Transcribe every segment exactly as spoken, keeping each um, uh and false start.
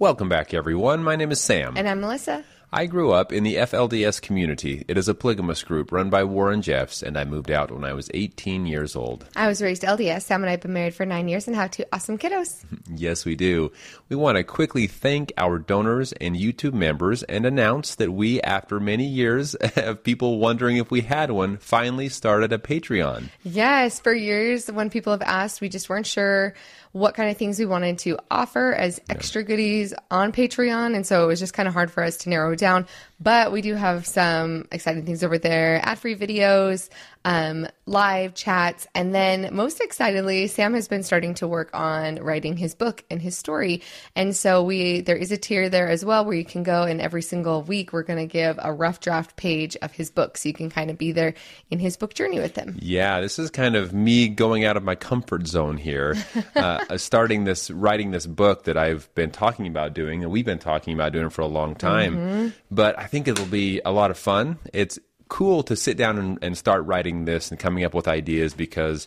Welcome back, everyone. My name is Sam. And I'm Melissa. I grew up in the F L D S community. It is a polygamous group run by Warren Jeffs, and I moved out when I was eighteen years old. I was raised L D S. Sam and I have been married for nine years and have two awesome kiddos. Yes, we do. We want to quickly thank our donors and YouTube members and announce that we, after many years of people wondering if we had one, finally started a Patreon. Yes, for years when people have asked, we just weren't sure what kind of things we wanted to offer as extra yeah. goodies on Patreon. And so it was just kind of hard for us to narrow it down. But we do have some exciting things over there, ad-free videos, um, live chats. And then most excitedly, Sam has been starting to work on writing his book and his story. And so we there is a tier there as well where you can go, and every single week we're going to give a rough draft page of his book. So you can kind of be there in his book journey with him. Yeah, this is kind of me going out of my comfort zone here, uh, starting this, writing this book that I've been talking about doing, and we've been talking about doing for a long time. Mm-hmm. But I think it'll be a lot of fun. It's cool to sit down and, and start writing this and coming up with ideas, because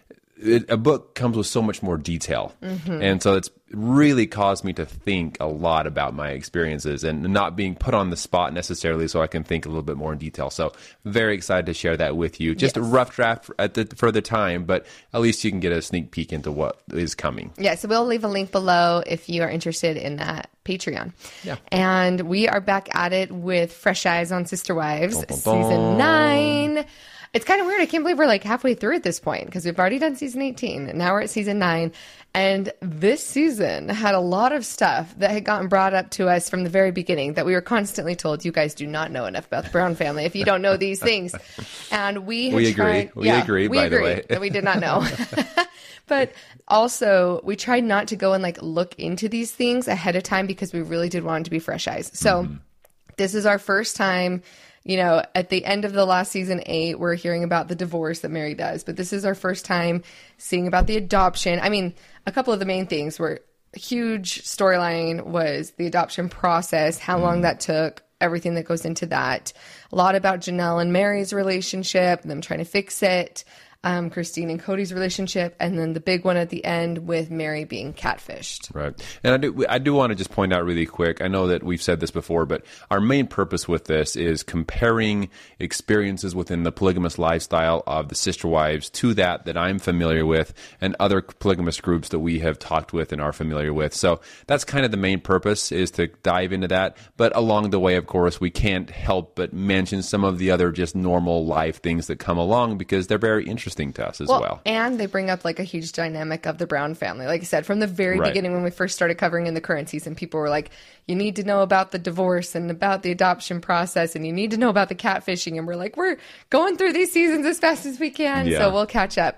it, a book comes with so much more detail. Mm-hmm. And so it's really caused me to think a lot about my experiences and not being put on the spot necessarily, so I can think a little bit more in detail. So very excited to share that with you. Just yes. a rough draft at the, for the time, but at least you can get a sneak peek into what is coming. Yeah, so we'll leave a link below if you are interested in that Patreon. Yeah. And we are back at it with Fresh Eyes on Sister Wives, dun, dun, dun. Season nine. It's kind of weird. I can't believe we're like halfway through at this point, because we've already done season eighteen, and now we're at season nine. And this season had a lot of stuff that had gotten brought up to us from the very beginning that we were constantly told, you guys do not know enough about the Brown family if you don't know these things. And we had we tried, agree. We yeah, agree, we by agree the way. that we did not know. But also, we tried not to go and like look into these things ahead of time, because we really did want it to be fresh eyes. So mm-hmm. this is our first time. You know, at the end of the last season eight, we're hearing about the divorce that Mary does. But this is our first time seeing about the adoption. I mean, a couple of the main things were a huge storyline was the adoption process, how long that took, everything that goes into that. A lot about Janelle and Mary's relationship, them trying to fix it. Um, Christine and Cody's relationship, and then the big one at the end with Mary being catfished. Right. And I do, I do want to just point out really quick, I know that we've said this before, but our main purpose with this is comparing experiences within the polygamous lifestyle of the Sister Wives to that that I'm familiar with and other polygamous groups that we have talked with and are familiar with. So that's kind of the main purpose, is to dive into that. But along the way, of course, we can't help but mention some of the other just normal life things that come along, because they're very interesting to us as well, well. And they bring up like a huge dynamic of the Brown family. Like I said, from the very right. beginning when we first started covering in the current season, people were like, you need to know about the divorce and about the adoption process, and you need to know about the catfishing. And we're like, we're going through these seasons as fast as we can, yeah. so we'll catch up.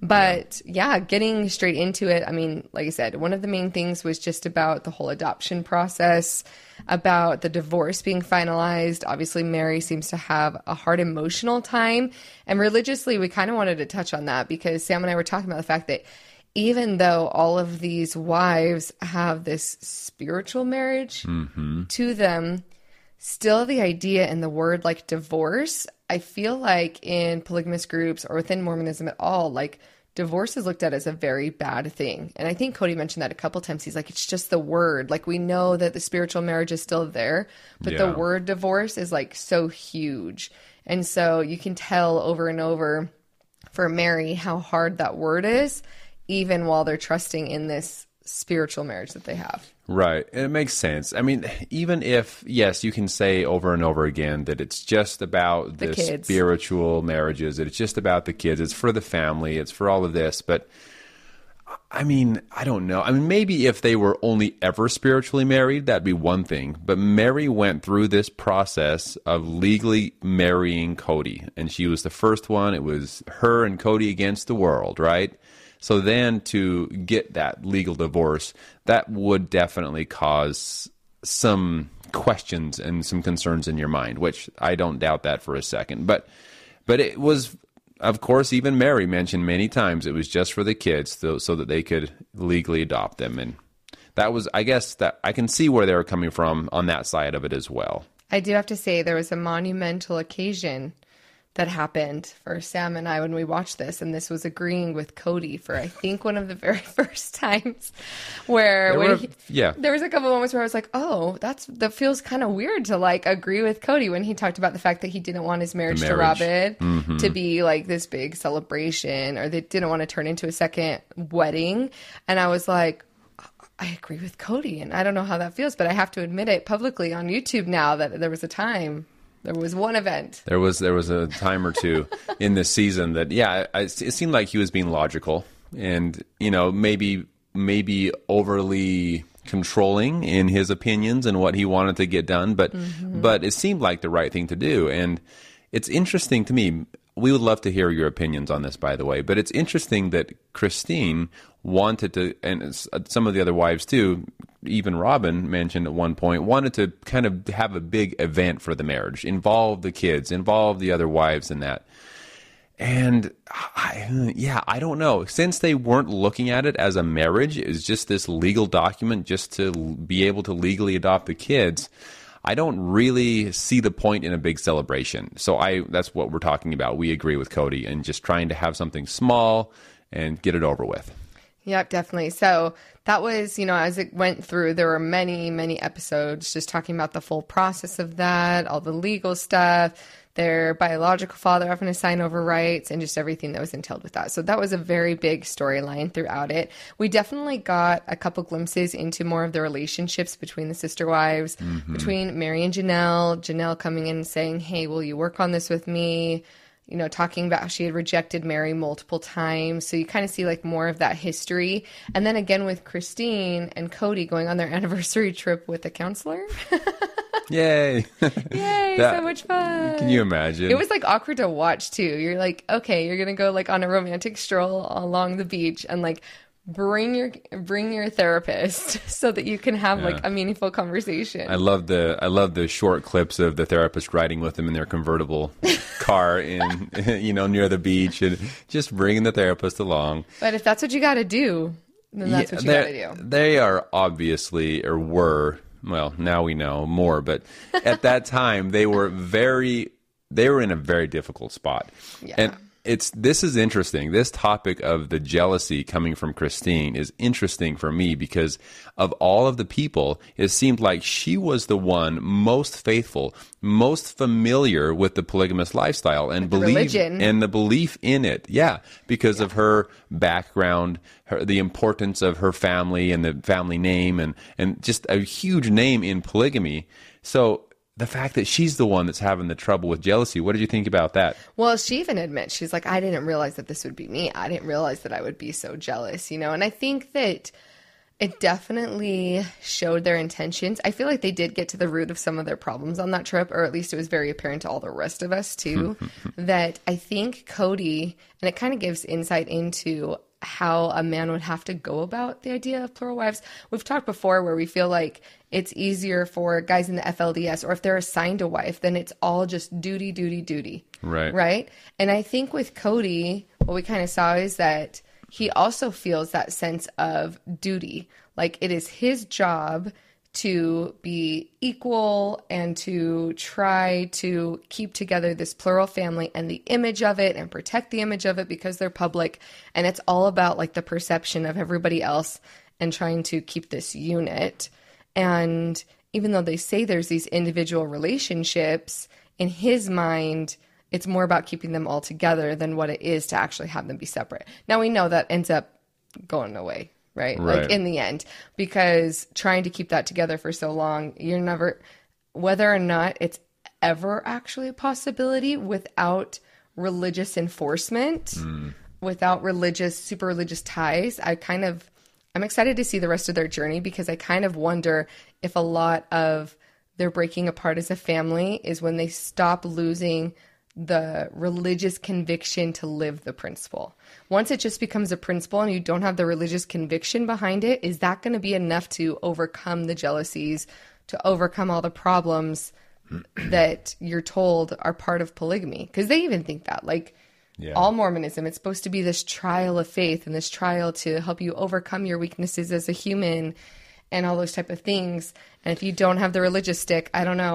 But yeah. yeah, getting straight into it. I mean, like I said, one of the main things was just about the whole adoption process, about the divorce being finalized. Obviously, Mary seems to have a hard emotional time. And religiously, we kind of wanted to touch on that, because Sam and I were talking about the fact that even though all of these wives have this spiritual marriage mm-hmm. to them, still the idea and the word like divorce, I feel like in polygamous groups or within Mormonism at all, like divorce is looked at as a very bad thing. And I think Cody mentioned that a couple times. He's like, it's just the word. Like, we know that the spiritual marriage is still there, but yeah. the word divorce is like so huge. And so you can tell over and over for Mary how hard that word is, even while they're trusting in this spiritual marriage that they have. Right. And it makes sense. I mean, even if, yes, you can say over and over again that it's just about the, the spiritual marriages, that it's just about the kids, it's for the family, it's for all of this. But I mean, I don't know. I mean, maybe if they were only ever spiritually married, that'd be one thing. But Mary went through this process of legally marrying Cody. And she was the first one. It was her and Cody against the world, right? So then to get that legal divorce, that would definitely cause some questions and some concerns in your mind, which I don't doubt that for a second. But but it was, of course, even Mary mentioned many times it was just for the kids, so, so that they could legally adopt them. And that was, I guess, that I can see where they were coming from on that side of it as well. I do have to say there was a monumental occasion that happened for Sam and I when we watched this, and this was agreeing with Cody for I think one of the very first times where when were, he, yeah there was a couple moments where I was like, oh, that's that feels kind of weird to like agree with Cody when he talked about the fact that he didn't want his marriage, marriage. to Robin mm-hmm. to be like this big celebration, or they didn't want to turn into a second wedding. And I was like, I agree with Cody, and I don't know how that feels, but I have to admit it publicly on YouTube now that there was a time. There was one event. There was there was a time or two in this season that, yeah, it, it seemed like he was being logical and, you know, maybe maybe overly controlling in his opinions and what he wanted to get done. But mm-hmm. but it seemed like the right thing to do. And it's interesting to me. We would love to hear your opinions on this, by the way. But it's interesting that Christine wanted to, and some of the other wives too, even Robin mentioned at one point, wanted to kind of have a big event for the marriage, involve the kids, involve the other wives in that. And I, yeah, I don't know. Since they weren't looking at it as a marriage, it was just this legal document just to be able to legally adopt the kids, I don't really see the point in a big celebration. So I that's what we're talking about. We agree with Cody and just trying to have something small and get it over with. Yep, definitely. So that was, you know, as it went through, there were many, many episodes just talking about the full process of that, all the legal stuff, their biological father having to sign over rights, and just everything that was entailed with that. So that was a very big storyline throughout it. We definitely got a couple glimpses into more of the relationships between the sister wives, mm-hmm. between Mary and Janelle. Janelle coming in and saying, hey, will you work on this with me? You know, talking about how she had rejected Mary multiple times. So you kind of see like more of that history. And then again with Christine and Cody going on their anniversary trip with a counselor. Yay. Yay, that, so much fun. Can you imagine? It was like awkward to watch too. You're like, okay, you're going to go like on a romantic stroll along the beach and like bring your bring your therapist so that you can have yeah. like a meaningful conversation. I love the I love the short clips of the therapist riding with them in their convertible car in you know near the beach and just bringing the therapist along. But if that's what you got to do, then that's yeah, what you got to do. They are obviously or were well now we know more, but at that time they were very they were in a very difficult spot. Yeah. And It's this is interesting. This topic of the jealousy coming from Christine is interesting for me because of all of the people, it seemed like she was the one most faithful, most familiar with the polygamous lifestyle and believe religion. and the belief in it. Yeah, because yeah. of her background, her, the importance of her family and the family name, and and just a huge name in polygamy. So the fact that she's the one that's having the trouble with jealousy, what did you think about that? Well, she even admits, she's like, I didn't realize that this would be me. I didn't realize that I would be so jealous, you know? And I think that it definitely showed their intentions. I feel like they did get to the root of some of their problems on that trip, or at least it was very apparent to all the rest of us too, that I think Cody, and it kind of gives insight into how a man would have to go about the idea of plural wives. We've talked before where we feel like it's easier for guys in the F L D S, or if they're assigned a wife, then it's all just duty, duty, duty. Right. Right? And I think with Cody, what we kind of saw is that he also feels that sense of duty. Like it is his job to be equal and to try to keep together this plural family and the image of it and protect the image of it because they're public. And it's all about like the perception of everybody else and trying to keep this unit. And even though they say there's these individual relationships, in his mind, it's more about keeping them all together than what it is to actually have them be separate. Now we know that ends up going away. Right? Right. Like in the end, because trying to keep that together for so long, you're never, whether or not it's ever actually a possibility without religious enforcement, mm. without religious, super religious ties, I kind of, I'm excited to see the rest of their journey because I kind of wonder if a lot of their breaking apart as a family is when they stop losing the religious conviction to live the principle. Once it just becomes a principle and you don't have the religious conviction behind it, is that going to be enough to overcome the jealousies, to overcome all the problems that you're told are part of polygamy? Because they even think that, like, yeah. all Mormonism, it's supposed to be this trial of faith and this trial to help you overcome your weaknesses as a human and all those type of things. And if you don't have the religious stick, I don't know.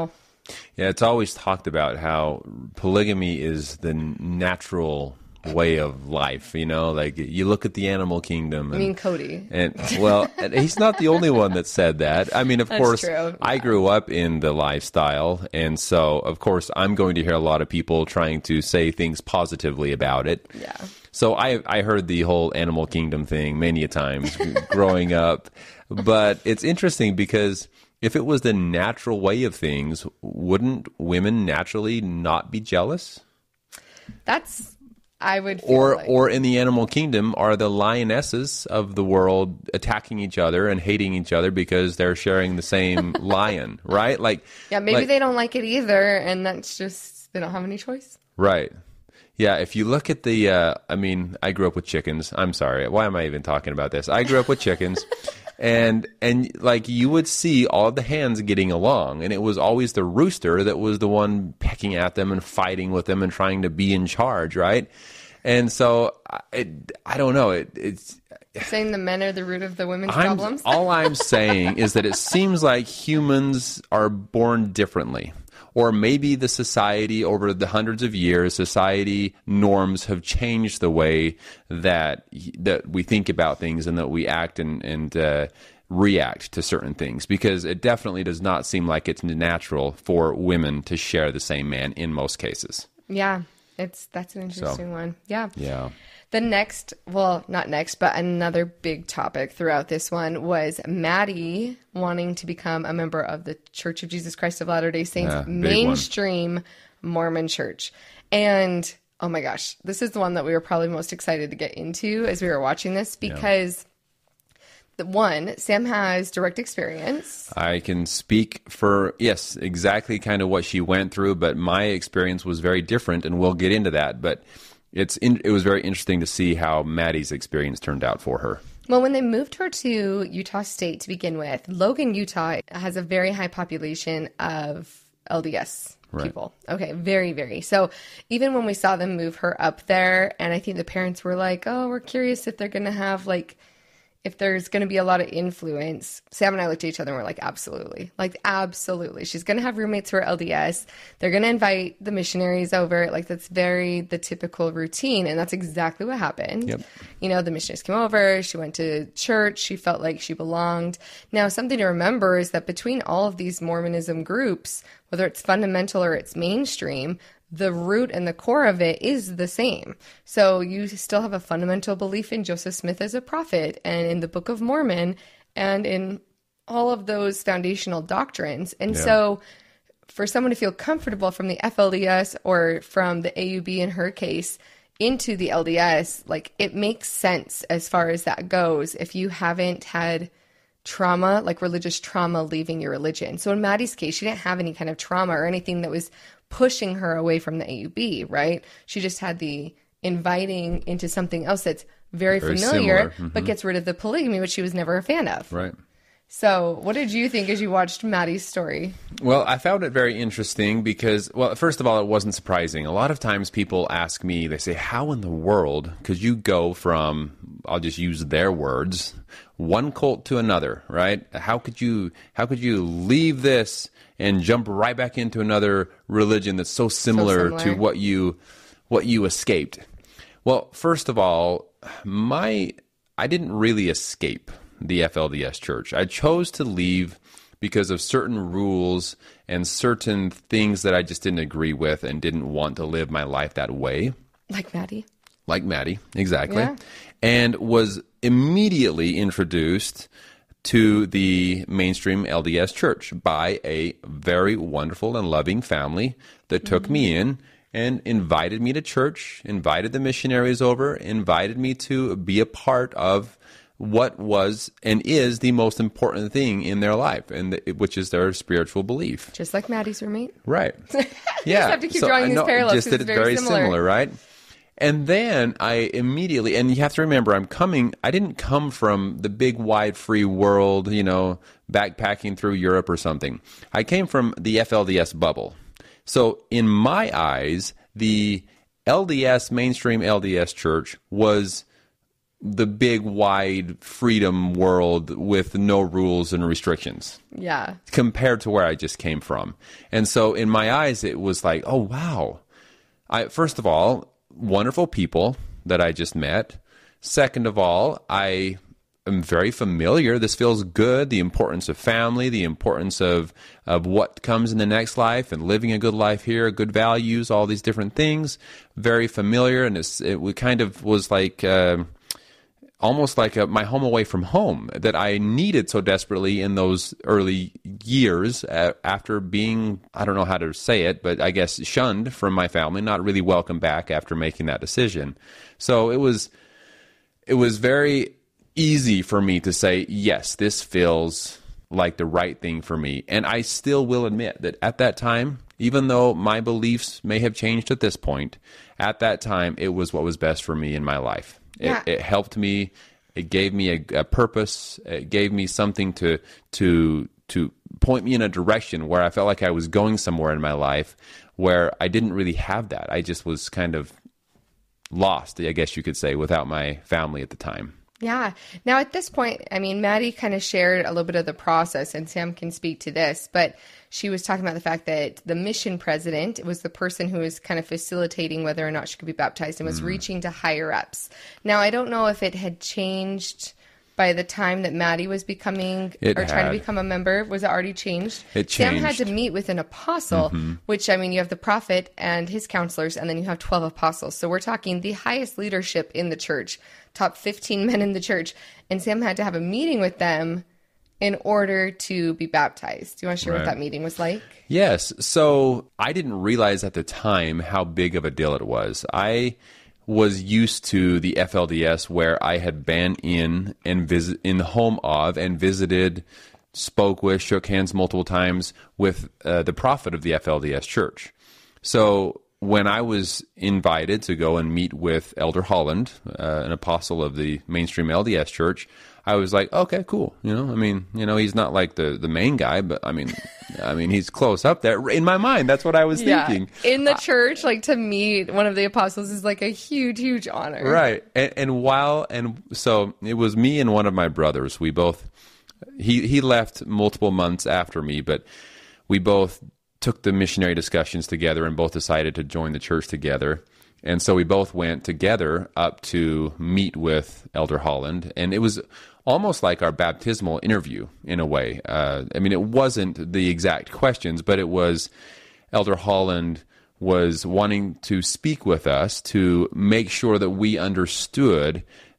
Yeah, it's always talked about how polygamy is the natural way of life, you know, like you look at the animal kingdom. And, I mean, Cody. And well, he's not the only one that said that. I mean, of That's course, true. I grew up in the lifestyle. And so, of course, I'm going to hear a lot of people trying to say things positively about it. Yeah. So I, I heard the whole animal kingdom thing many a times growing up. But it's interesting because if it was the natural way of things, wouldn't women naturally not be jealous? That's... I would feel or like. or in the animal kingdom, are the lionesses of the world attacking each other and hating each other because they're sharing the same lion, right? Like, yeah, maybe like, they don't like it either, and that's just they don't have any choice. Right. Yeah, if you look at the, uh, I mean, I grew up with chickens. I'm sorry. Why am I even talking about this? I grew up with chickens. And, and like, you would see all of the hens getting along, and it was always the rooster that was the one pecking at them and fighting with them and trying to be in charge, right? And so, it, I don't know. It, it's saying the men are the root of the women's I'm, problems? All I'm saying is that it seems like humans are born differently. Or maybe the society, over the hundreds of years, society norms have changed the way that that we think about things and that we act and, and uh, react to certain things. Because it definitely does not seem like it's natural for women to share the same man in most cases. Yeah, it's that's an interesting so, one. Yeah. Yeah. The next, well, not next, but another big topic throughout this one was Maddie wanting to become a member of the Church of Jesus Christ of Latter-day Saints, yeah, mainstream Mormon church. And, oh my gosh, this is the one that we were probably most excited to get into as we were watching this because, yeah. the one, Sam has direct experience. I can speak for, yes, exactly kind of what she went through, but my experience was very different, and we'll get into that. But It's in, it was very interesting to see how Maddie's experience turned out for her. Well, when they moved her to Utah State to begin with, Logan, Utah has a very high population of L D S right. people. Okay, very, very. So even when we saw them move her up there, and I think the parents were like, oh, we're curious if they're going to have like, if there's going to be a lot of influence. Sam and I looked at each other and we're like, absolutely. Like, absolutely. She's going to have roommates who are L D S. They're going to invite the missionaries over. Like, that's very the typical routine. And that's exactly what happened. Yep. You know, the missionaries came over. She went to church. She felt like she belonged. Now, something to remember is that between all of these Mormonism groups, whether it's fundamental or it's mainstream, the root and the core of it is the same. So you still have a fundamental belief in Joseph Smith as a prophet and in the Book of Mormon and in all of those foundational doctrines. And yeah. so for someone to feel comfortable from the F L D S or from the A U B in her case into the L D S, like it makes sense as far as that goes if you haven't had trauma, like religious trauma leaving your religion. So in Maddie's case, she didn't have any kind of trauma or anything that was pushing her away from the A U B, right? She just had the inviting into something else that's very, very familiar, mm-hmm. but gets rid of the polygamy, which she was never a fan of. Right. So what did you think as you watched Maddie's story? Well, I found it very interesting because, well, first of all, it wasn't surprising. A lot of times people ask me, they say, how in the world could you go from, I'll just use their words, one cult to another, right? How could you, how could you leave this and jump right back into another religion that's so similar, so similar. to what you what you escaped? Well, first of all, my I didn't really escape the F L D S church. I chose to leave because of certain rules and certain things that I just didn't agree with and didn't want to live my life that way. Like Maddie. Like Maddie, exactly. Yeah. And was immediately introduced to the mainstream L D S church by a very wonderful and loving family that took mm-hmm. me in and invited me to church, invited the missionaries over, invited me to be a part of what was and is the most important thing in their life, and the, which is their spiritual belief. Just like Maddie's roommate. Right. you yeah. just have to keep so, drawing these no, parallels. Just that it's very, very similar. similar, right? And then I immediately, and you have to remember, I'm coming, I didn't come from the big, wide, free world, you know, backpacking through Europe or something. I came from the F L D S bubble. So in my eyes, the L D S, mainstream L D S church was the big, wide freedom world with no rules and restrictions. Yeah. Compared to where I just came from. And so in my eyes, it was like, oh, wow. I, first of all, wonderful people that I just met. Second of all, I am very familiar. This feels good. The importance of family, the importance of, of what comes in the next life and living a good life here, good values, all these different things. Very familiar. And it's, it kind of was like... Uh, almost like a, my home away from home that I needed so desperately in those early years uh, after being, I don't know how to say it, but I guess shunned from my family, not really welcome back after making that decision. So it was, it was very easy for me to say, yes, this feels like the right thing for me. And I still will admit that at that time, even though my beliefs may have changed at this point, at that time, it was what was best for me in my life. Yeah. It, it helped me. It gave me a, a purpose. It gave me something to to to point me in a direction where I felt like I was going somewhere in my life where I didn't really have that. I just was kind of lost, I guess you could say, without my family at the time. Yeah. Now, at this point, I mean, Maddie kind of shared a little bit of the process, and Sam can speak to this, but she was talking about the fact that the mission president was the person who was kind of facilitating whether or not she could be baptized and was mm. reaching to higher ups. Now, I don't know if it had changed by the time that Maddie was becoming it or had. trying to become a member. Was it already changed? It changed. Sam had to meet with an apostle, mm-hmm. which, I mean, you have the prophet and his counselors, and then you have twelve apostles. So we're talking the highest leadership in the church, top fifteen men in the church. And Sam had to have a meeting with them in order to be baptized. Do you want to share right. what that meeting was like? Yes. So I didn't realize at the time how big of a deal it was. I was used to the F L D S where I had been in and visit in the home of and visited, spoke with, shook hands multiple times with uh, the prophet of the F L D S church. So when I was invited to go and meet with Elder Holland, uh, an apostle of the mainstream L D S church, I was like, okay, cool. You know, I mean, you know, he's not like the, the main guy, but I mean, I mean, he's close up there. In my mind, that's what I was yeah. thinking. In the church, like to meet one of the apostles is like a huge, huge honor. Right. And, and while, and so it was me and one of my brothers. We both, he, he left multiple months after me, but we both took the missionary discussions together and both decided to join the church together. And so we both went together up to meet with Elder Holland, and it was almost like our baptismal interview in a way. Uh, I mean, it wasn't the exact questions, but it was Elder Holland was wanting to speak with us to make sure that we understood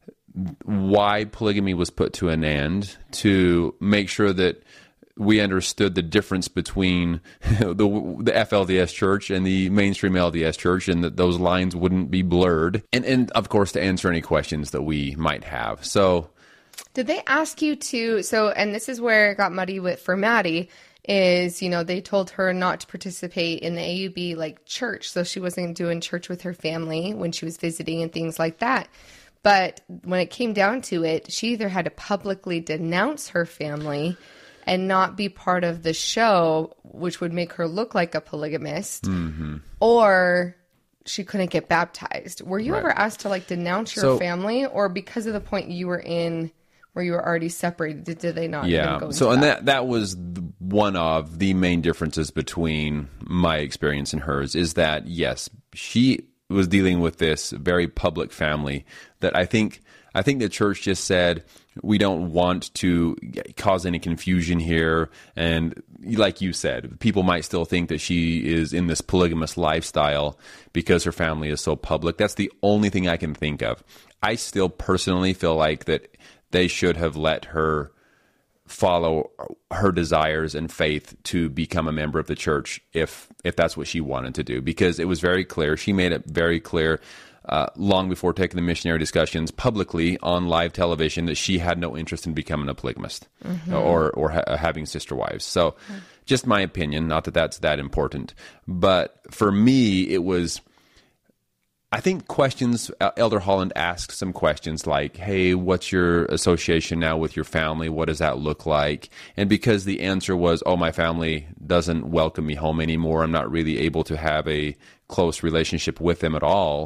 why polygamy was put to an end, to make sure that we understood the difference between the, the F L D S church and the mainstream L D S church, and that those lines wouldn't be blurred. And, and of course, to answer any questions that we might have. So, did they ask you to, so, and this is where it got muddy with, for Maddie, is, you know, they told her not to participate in the A U B, like, church. So she wasn't doing church with her family when she was visiting and things like that. But when it came down to it, she either had to publicly denounce her family and not be part of the show, which would make her look like a polygamist, mm-hmm. or she couldn't get baptized. Were you right. ever asked to like denounce your so, family, or because of the point you were in where you were already separated, did, did they not yeah. even go into so, and that? that, that was one of the main differences between my experience and hers, is that, yes, she was dealing with this very public family that I think, I think the church just said, we don't want to cause any confusion here. And like you said, people might still think that she is in this polygamous lifestyle because her family is so public. That's the only thing I can think of. I still personally feel like that they should have let her follow her desires and faith to become a member of the church if if that's what she wanted to do, because it was very clear. She made it very clear Uh, long before taking the missionary discussions publicly on live television that she had no interest in becoming a polygamist mm-hmm. or or ha- having sister wives. So mm-hmm. just my opinion, not that that's that important. But for me, it was, I think questions, Elder Holland asked some questions like, hey, what's your association now with your family? What does that look like? And because the answer was, oh, my family doesn't welcome me home anymore, I'm not really able to have a close relationship with them at all,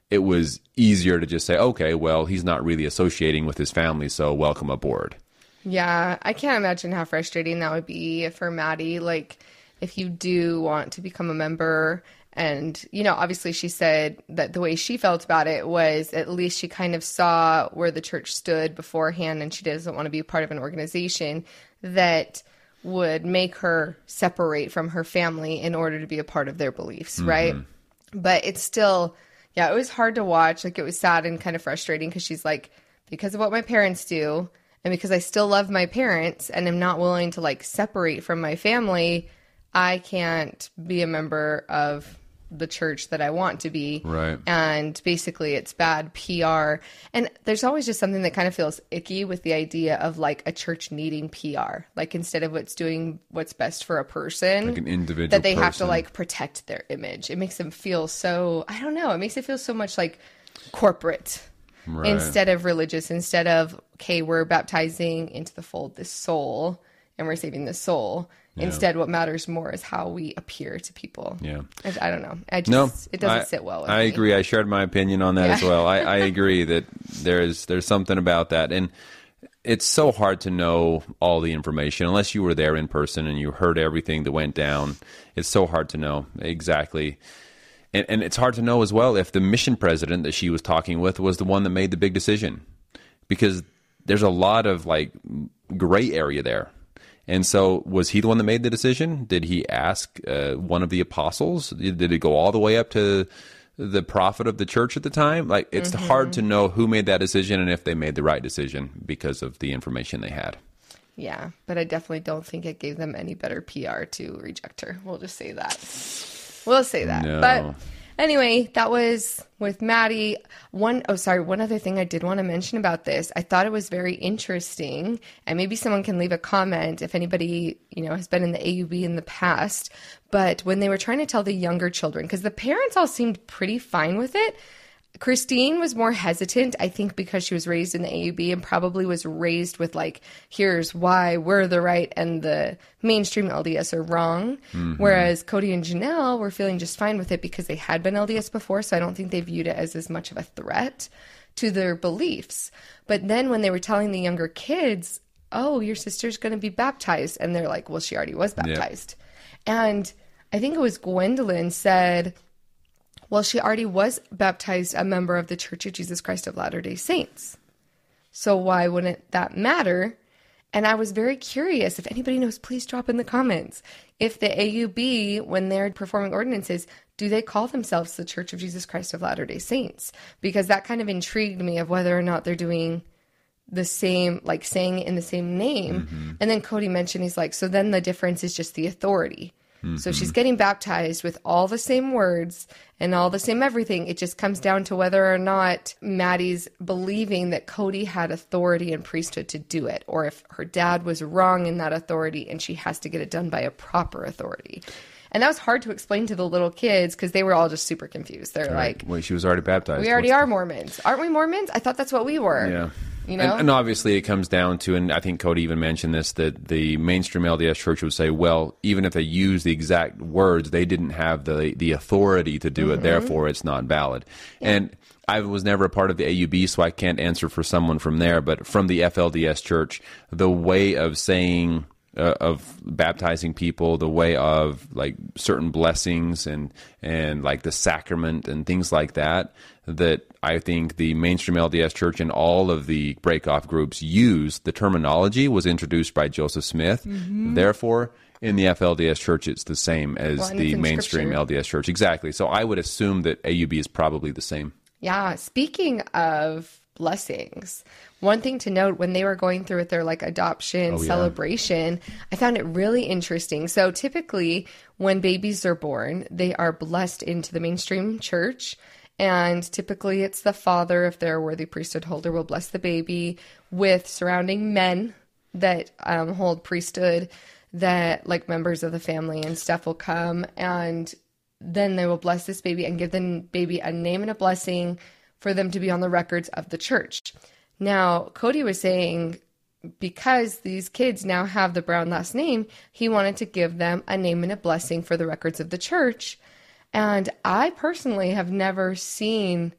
it was easier to just say, okay, well, he's not really associating with his family, so welcome aboard. Yeah, I can't imagine how frustrating that would be for Maddie. Like, if you do want to become a member, and, you know, obviously she said that the way she felt about it was at least she kind of saw where the church stood beforehand, and she doesn't want to be part of an organization that would make her separate from her family in order to be a part of their beliefs, mm-hmm. right? But it's still, yeah, it was hard to watch. Like, it was sad and kind of frustrating because she's like, because of what my parents do, and because I still love my parents and am not willing to, like, separate from my family, I can't be a member of the church that I want to be. Right. And basically it's bad P R. And there's always just something that kind of feels icky with the idea of, like, a church needing P R. Like, instead of what's doing what's best for a person, like an individual that they person. have to, like, protect their image. It makes them feel so, I don't know, it makes it feel so much like corporate. Right. Instead of religious, instead of, okay, we're baptizing into the fold this soul and we're saving this soul. Yeah. Instead, what matters more is how we appear to people. Yeah. I, I don't know. I just, no, it doesn't I, sit well with I me. agree. I shared my opinion on that yeah. as well. I, I agree that there's there's something about that. And it's so hard to know all the information unless you were there in person and you heard everything that went down. It's so hard to know exactly. And, and it's hard to know as well if the mission president that she was talking with was the one that made the big decision, because there's a lot of, like, gray area there. And so was he the one that made the decision? Did he ask uh, one of the apostles? Did it go all the way up to the prophet of the church at the time? Like, it's mm-hmm. hard to know who made that decision and if they made the right decision because of the information they had. Yeah, but I definitely don't think it gave them any better P R to reject her. We'll just say that. We'll say that. No. But anyway, that was with Maddie. One, oh, sorry. One other thing I did want to mention about this. I thought it was very interesting, and maybe someone can leave a comment if anybody, you know, has been in the A U B in the past. But when they were trying to tell the younger children, because the parents all seemed pretty fine with it, Christine was more hesitant, I think, because she was raised in the A U B and probably was raised with, like, here's why we're the right and the mainstream L D S are wrong. Mm-hmm. Whereas Cody and Janelle were feeling just fine with it because they had been L D S before, so I don't think they viewed it as as much of a threat to their beliefs. But then when they were telling the younger kids, oh, your sister's going to be baptized, and they're like, well, she already was baptized. Yep. And I think it was Gwendolyn said, well, she already was baptized a member of the Church of Jesus Christ of Latter-day Saints. So why wouldn't that matter? And I was very curious. If anybody knows, please drop in the comments. If the A U B, when they're performing ordinances, do they call themselves the Church of Jesus Christ of Latter-day Saints? Because that kind of intrigued me of whether or not they're doing the same, like saying it in the same name. Mm-hmm. And then Cody mentioned, he's like, so then the difference is just the authority. Mm-hmm. So she's getting baptized with all the same words and all the same everything. It just comes down to whether or not Maddie's believing that Cody had authority and priesthood to do it, or if her dad was wrong in that authority and she has to get it done by a proper authority. And that was hard to explain to the little kids because they were all just super confused. They're right. like, well, she was already baptized. We already What's are the... Mormons. Aren't we Mormons? I thought that's what we were. Yeah. You know? and, and obviously it comes down to, and I think Cody even mentioned this, that the mainstream L D S church would say, well, even if they use the exact words, they didn't have the the authority to do mm-hmm. it, therefore it's not valid. Yeah. And I was never a part of the A U B, so I can't answer for someone from there, but from the F L D S church, the way of saying... Uh, of baptizing people, the way of, like, certain blessings and and like the sacrament and things like that, that I think the mainstream L D S church and all of the breakoff groups use, the terminology was introduced by Joseph Smith. Mm-hmm. Therefore, in the F L D S church, it's the same as well, the mainstream scripture. L D S church. Exactly. So I would assume that A U B is probably the same. Yeah. Speaking of blessings, one thing to note when they were going through with their like adoption oh, celebration, yeah. I found it really interesting. So typically when babies are born, they are blessed into the mainstream church. And typically it's the father, if they're a worthy priesthood holder, will bless the baby with surrounding men that um, hold priesthood, that like members of the family and stuff will come. And then they will bless this baby and give the baby a name and a blessing for them to be on the records of the church. Now, Cody was saying because these kids now have the Brown last name, he wanted to give them a name and a blessing for the records of the church. And I personally have never seen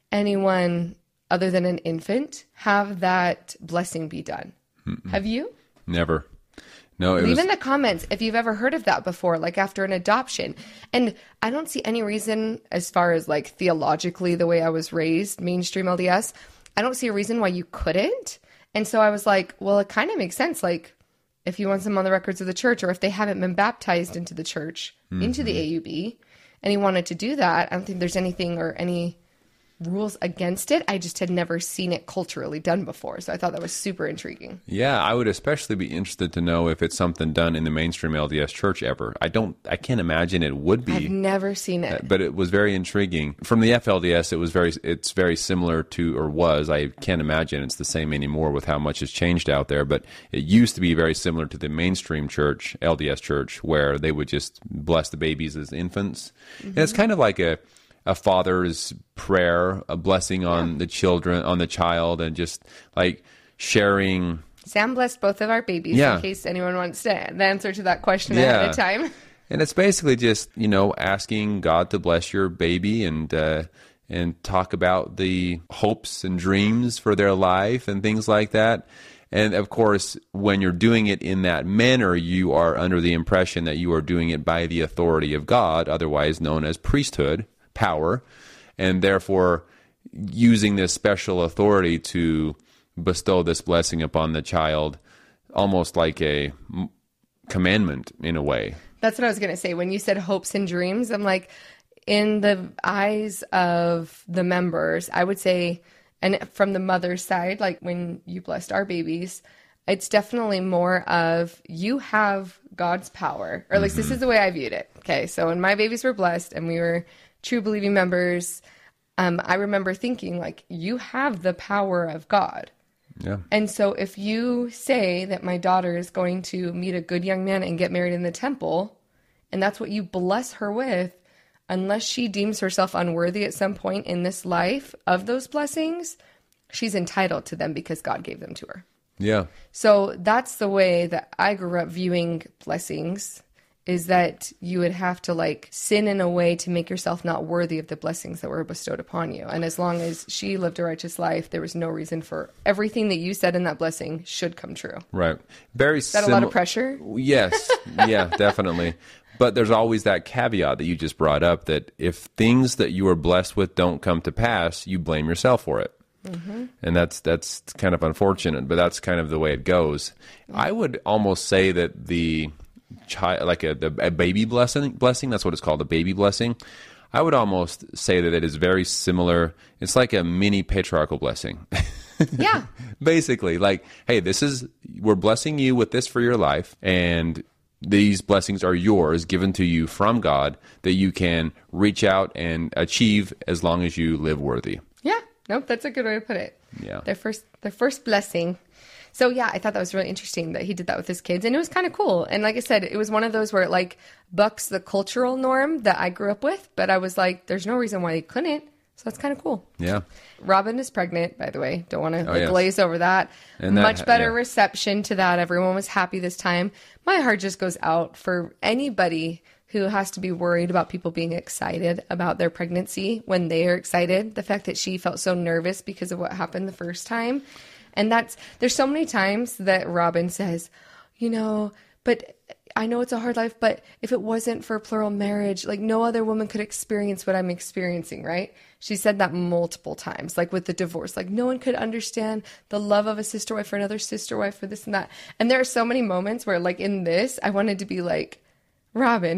anyone other than an infant have that blessing be done. Mm-mm. Have you? Never. No, it Leave was... in the comments if you've ever heard of that before, like after an adoption. And I don't see any reason, as far as like theologically, the way I was raised, mainstream L D S, I don't see a reason why you couldn't. And so I was like, well, it kind of makes sense. Like if you want them on the records of the church, or if they haven't been baptized into the church, mm-hmm. into the A U B, and he wanted to do that, I don't think there's anything or any rules against it. I just had never seen it culturally done before. So I thought that was super intriguing. Yeah, I would especially be interested to know if it's something done in the mainstream L D S church ever. I don't, I can't imagine it would be. I've never seen it. But it was very intriguing. From the F L D S, it was very, it's very similar to, or was, I can't imagine it's the same anymore with how much has changed out there, but it used to be very similar to the mainstream church, L D S church, where they would just bless the babies as infants. Mm-hmm. And it's kind of like a, a father's prayer, a blessing on yeah. the children, on the child, and just like sharing. Sam blessed both of our babies, yeah. in case anyone wants to the answer to that question yeah. ahead of time. And it's basically just, you know, asking God to bless your baby and uh, and talk about the hopes and dreams for their life and things like that. And of course, when you're doing it in that manner, you are under the impression that you are doing it by the authority of God, otherwise known as priesthood power, and therefore using this special authority to bestow this blessing upon the child, almost like a commandment in a way. That's what I was going to say. When you said hopes and dreams, I'm like, in the eyes of the members, I would say, and from the mother's side, like when you blessed our babies, it's definitely more of you have God's power, or at least mm-hmm. this is the way I viewed it. Okay, so when my babies were blessed and we were true believing members, um, I remember thinking, like, you have the power of God. Yeah. And so if you say that my daughter is going to meet a good young man and get married in the temple, and that's what you bless her with, unless she deems herself unworthy at some point in this life of those blessings, she's entitled to them because God gave them to her. Yeah. So that's the way that I grew up viewing blessings, is that you would have to like sin in a way to make yourself not worthy of the blessings that were bestowed upon you. And as long as she lived a righteous life, there was no reason for everything that you said in that blessing should come true. Right. Very Is that sim- a lot of pressure? Yes. Yeah, definitely. But there's always that caveat that you just brought up, that if things that you are blessed with don't come to pass, you blame yourself for it. Mm-hmm. And that's that's kind of unfortunate, but that's kind of the way it goes. Mm-hmm. I would almost say that the child, like a, a baby blessing, blessing, that's what it's called, a baby blessing. I would almost say that it is very similar. It's like a mini patriarchal blessing. Yeah. Basically, like, hey, this is, we're blessing you with this for your life, and these blessings are yours, given to you from God, that you can reach out and achieve as long as you live worthy. Yeah. Nope, that's a good way to put it. Yeah. Their first their first blessing. So yeah, I thought that was really interesting that he did that with his kids, and it was kind of cool. And like I said, it was one of those where it like bucks the cultural norm that I grew up with, but I was like, there's no reason why he couldn't. So that's kind of cool. Yeah. Robin is pregnant, by the way. Don't want to oh, like, yes. glaze over that. And that, Much better yeah. reception to that. Everyone was happy this time. My heart just goes out for anybody who has to be worried about people being excited about their pregnancy when they are excited. The fact that she felt so nervous because of what happened the first time. And that's, there's so many times that Robin says, you know, but I know it's a hard life, but if it wasn't for plural marriage, like no other woman could experience what I'm experiencing, right? She said that multiple times, like with the divorce, like no one could understand the love of a sister wife for another sister wife for this and that. And there are so many moments where like in this, I wanted to be like, Robin,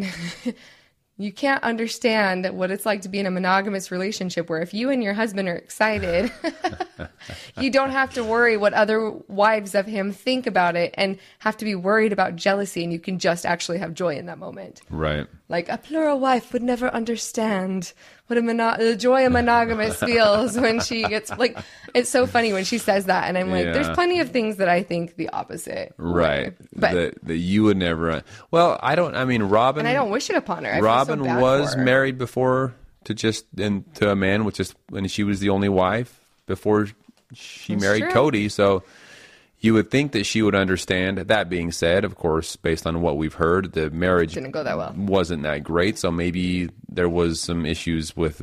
you can't understand what it's like to be in a monogamous relationship where if you and your husband are excited, you don't have to worry what other wives of him think about it and have to be worried about jealousy, and you can just actually have joy in that moment. Right. Like a plural wife would never understand what a mono- the joy a monogamous feels when she gets, like, it's so funny when she says that, and I'm like, yeah. There's plenty of things that I think the opposite. Right. Way. But that, that you would never, well, I don't, I mean, Robin. And I don't wish it upon her. I Robin feel so bad was for her. married before to just, and to a man with just, when she was the only wife before she That's married true. Cody, so you would think that she would understand. That being said, of course, based on what we've heard, the marriage didn't go that well. Wasn't that great. So maybe there was some issues with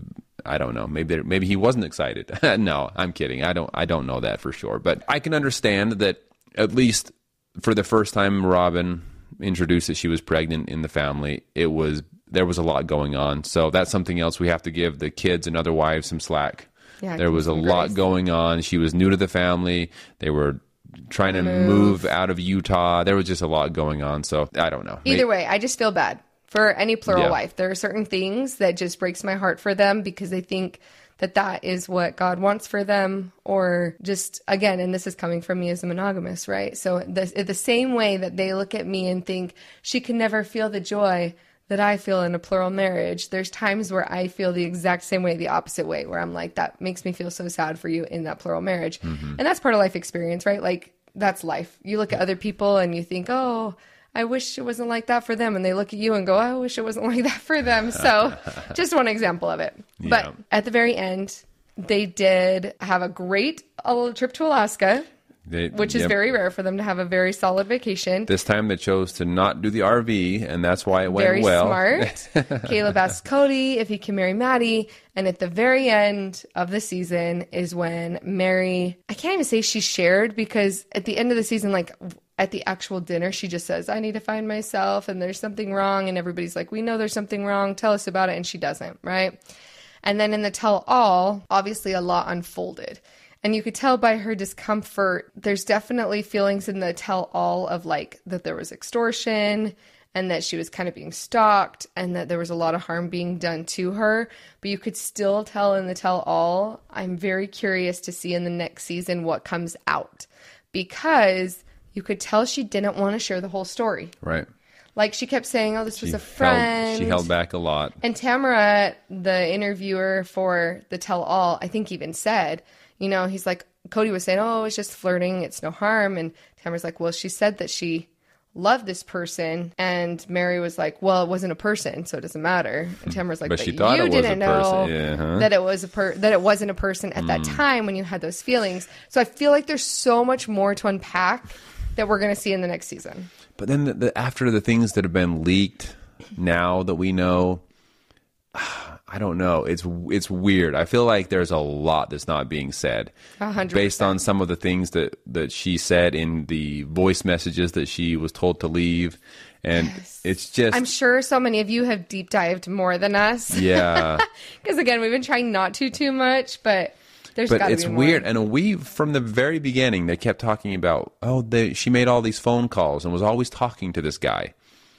I don't know. Maybe maybe he wasn't excited. No, I'm kidding. I don't I don't know that for sure. But I can understand that at least for the first time Robin introduced that she was pregnant in the family, it was there was a lot going on. So that's something else we have to give the kids and other wives some slack. Yeah, there was a lot grace. going on. She was new to the family. They were trying to move. move out of Utah. There was just a lot going on. So I don't know. Either Maybe, way, I just feel bad for any plural yeah. wife. There are certain things that just breaks my heart for them because they think that that is what God wants for them, or just, again, and this is coming from me as a monogamous, right? So the, the same way that they look at me and think she can never feel the joy that I feel in a plural marriage, there's times where I feel the exact same way, the opposite way, where I'm like, that makes me feel so sad for you in that plural marriage. Mm-hmm. And that's part of life experience, right? Like, that's life. You look at other people and you think, oh, I wish it wasn't like that for them. And they look at you and go, I wish it wasn't like that for them. So just one example of it. Yeah. But at the very end, they did have a great uh, trip to Alaska. They, which is yep. very rare for them to have a very solid vacation. This time they chose to not do the R V, and that's why it went very well. Very smart. Caleb asked Cody if he can marry Maddie, and at the very end of the season is when Mary, I can't even say she shared, because at the end of the season, like at the actual dinner, she just says, I need to find myself, and there's something wrong, and everybody's like, we know there's something wrong, tell us about it, and she doesn't, right? And then in the tell-all, obviously a lot unfolded. And you could tell by her discomfort, there's definitely feelings in the tell-all of like that there was extortion and that she was kind of being stalked and that there was a lot of harm being done to her. But you could still tell in the tell-all, I'm very curious to see in the next season what comes out, because you could tell she didn't want to share the whole story. Right. Like she kept saying, oh, this she was a friend. Held, she held back a lot. And Tamara, the interviewer for the tell-all, I think even said, you know, he's like, Cody was saying, oh, it's just flirting. It's no harm. And Tamara's like, well, she said that she loved this person. And Mary was like, well, it wasn't a person, so it doesn't matter. And Tamara's like, but, but she thought you it didn't was a know yeah, huh? that it was a per- that it wasn't a person at mm. that time when you had those feelings. So I feel like there's so much more to unpack that we're going to see in the next season. But then the, the, after the things that have been leaked now that we know, I don't know. It's it's weird. I feel like there's a lot that's not being said. one hundred percent. Based on some of the things that, that she said in the voice messages that she was told to leave. And yes. it's just... I'm sure so many of you have deep dived more than us. Yeah. Because again, we've been trying not to too much, but there's got to be more. But it's weird. And we, from the very beginning, they kept talking about, oh, they, she made all these phone calls and was always talking to this guy.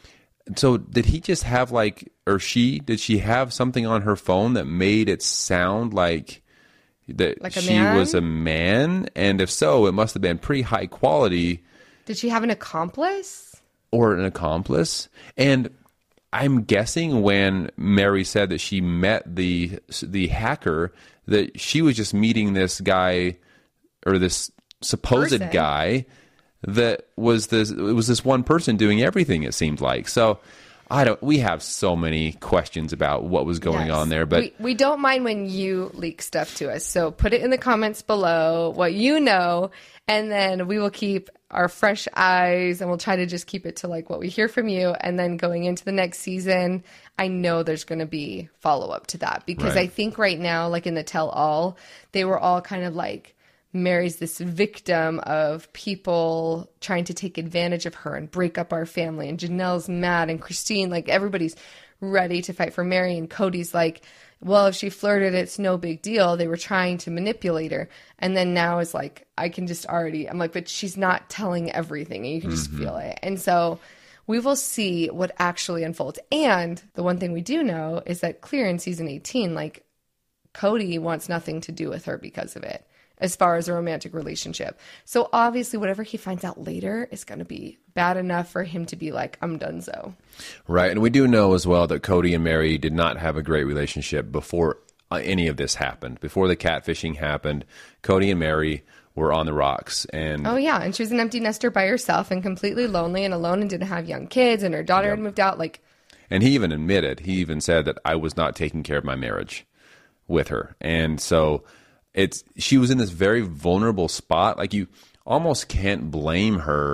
So did he just have like, or she, did she have something on her phone that made it sound like that like she man? was a man? And if so, it must have been pretty high quality. Did she have an accomplice? Or an accomplice? And I'm guessing when Mary said that she met the the hacker, that she was just meeting this guy or this supposed person. guy that was this it was this one person doing everything, it seemed like. So I don't we have so many questions about what was going yes. on there, but we, we don't mind when you leak stuff to us. So put it in the comments below what you know, and then we will keep our fresh eyes and we'll try to just keep it to like what we hear from you. And then going into the next season, I know there's going to be follow up to that, because right. I think right now, like in the tell all, they were all kind of like, Mary's this victim of people trying to take advantage of her and break up our family. And Janelle's mad, and Christine, like everybody's ready to fight for Mary. And Cody's like, well, if she flirted, it's no big deal. They were trying to manipulate her. And then now it's like, I can just already, I'm like, but she's not telling everything. And you can just mm-hmm. feel it. And so we will see what actually unfolds. And the one thing we do know is that clear in season eighteen, like Cody wants nothing to do with her because of it, as far as a romantic relationship. So obviously whatever he finds out later is going to be bad enough for him to be like, I'm donezo. Right. And we do know as well that Cody and Mary did not have a great relationship before uh, any of this happened. Before the catfishing happened, Cody and Mary were on the rocks. And oh, yeah. And she was an empty nester by herself and completely lonely and alone and didn't have young kids. And her daughter yep. had moved out. Like, and he even admitted, he even said that I was not taking care of my marriage with her. And so It's she was in this very vulnerable spot. Like, you almost can't blame her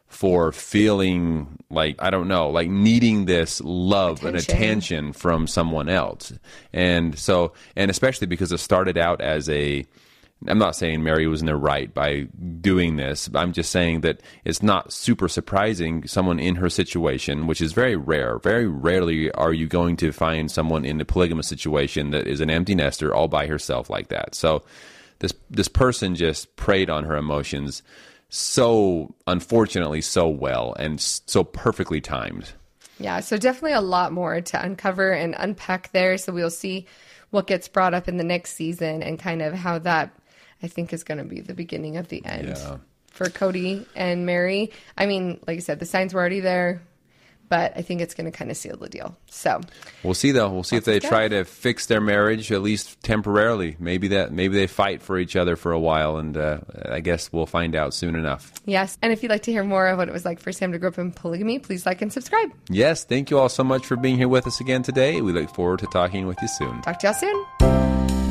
for feeling like, I don't know, like needing this love attention. and attention from someone else. And so, and especially because it started out as a, I'm not saying Mary was in the right by doing this. I'm just saying that it's not super surprising someone in her situation, which is very rare. Very rarely are you going to find someone in a polygamous situation that is an empty nester all by herself like that. So this this person just preyed on her emotions so, unfortunately, so well and so perfectly timed. Yeah, so definitely a lot more to uncover and unpack there. So we'll see what gets brought up in the next season and kind of how that, I think, is going to be the beginning of the end yeah. for Cody and Mary. I mean, like I said, the signs were already there, but I think it's going to kind of seal the deal. So we'll see, though. We'll see if they try to fix their marriage, at least temporarily. Maybe that. Maybe they fight for each other for a while, and uh, I guess we'll find out soon enough. Yes, and if you'd like to hear more of what it was like for Sam to grow up in polygamy, please like and subscribe. Yes, thank you all so much for being here with us again today. We look forward to talking with you soon. Talk to y'all soon.